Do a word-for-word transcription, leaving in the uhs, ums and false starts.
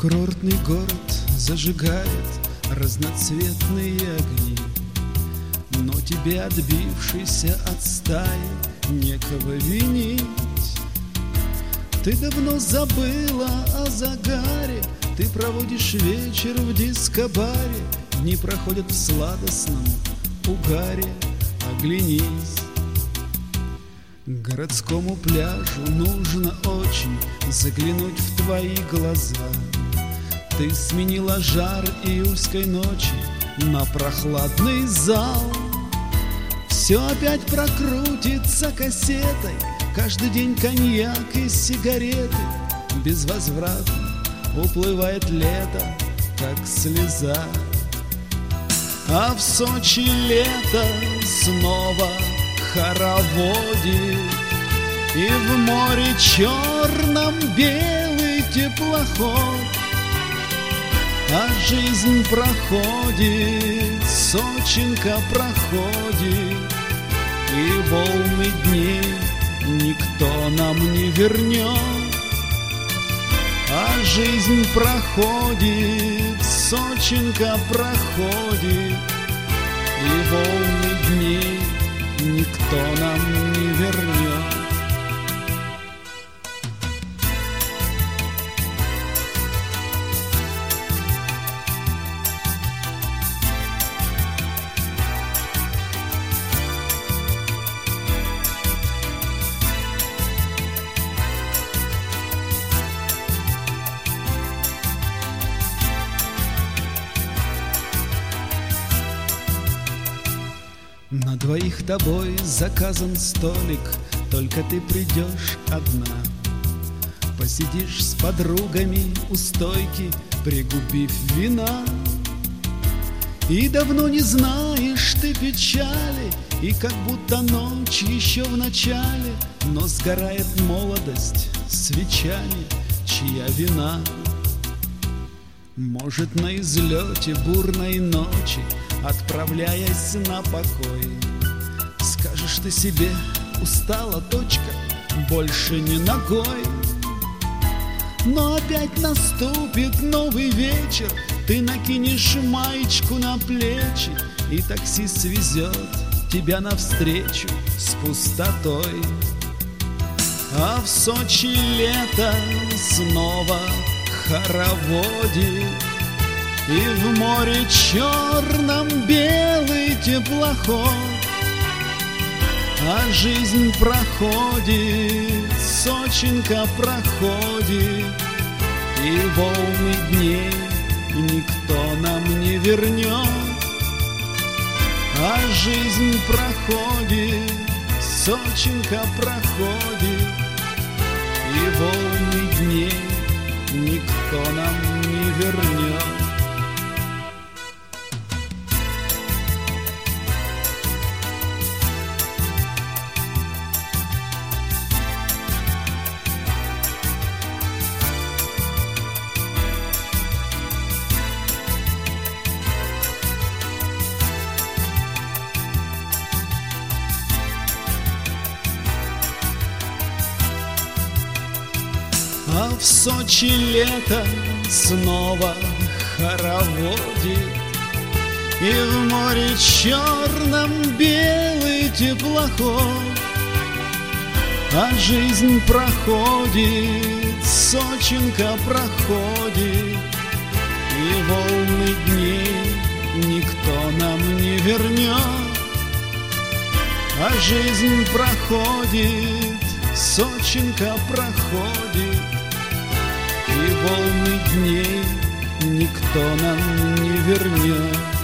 Курортный город зажигает разноцветные огни, но тебе, отбившийся от стаи, некого винить. Ты давно забыла о загаре, ты проводишь вечер в дискобаре, дни проходят в сладостном угаре. Оглянись. К городскому пляжу нужно очень заглянуть в твои глаза. Ты сменила жар июльской ночи на прохладный зал. Все опять прокрутится кассетой, каждый день коньяк и сигареты. Безвозвратно уплывает лето, как слеза. А в Сочи лето снова хороводит, и в море черном белый теплоход. А жизнь проходит, Сочинка проходит, и волны дней никто нам не вернет. А жизнь проходит, Сочинка проходит, и волны дней никто нам не вернет. На двоих тобой заказан столик, только ты придешь одна. Посидишь с подругами у стойки, пригубив вина. И давно не знаешь ты печали, и как будто ночь еще в начале, но сгорает молодость свечами, чья вина. Может, на излете бурной ночи, отправляясь на покой, скажешь ты себе: устала, точка, больше не ногой. Но опять наступит новый вечер, ты накинешь маечку на плечи, и таксист свезет тебя навстречу с пустотой. А в Сочи лето снова хороводит, и в море черном белый теплоход. А жизнь проходит, Сочинка проходит, и волны дней никто нам не вернет. А жизнь проходит, Сочинка проходит, и волны дней никто нам не вернет. А в Сочи лето снова хороводит, и в море черном белый теплоход. А жизнь проходит, Сочинка проходит, и волны дней никто нам не вернет. А жизнь проходит, Сочинка проходит, и волны дней никто нам не вернет.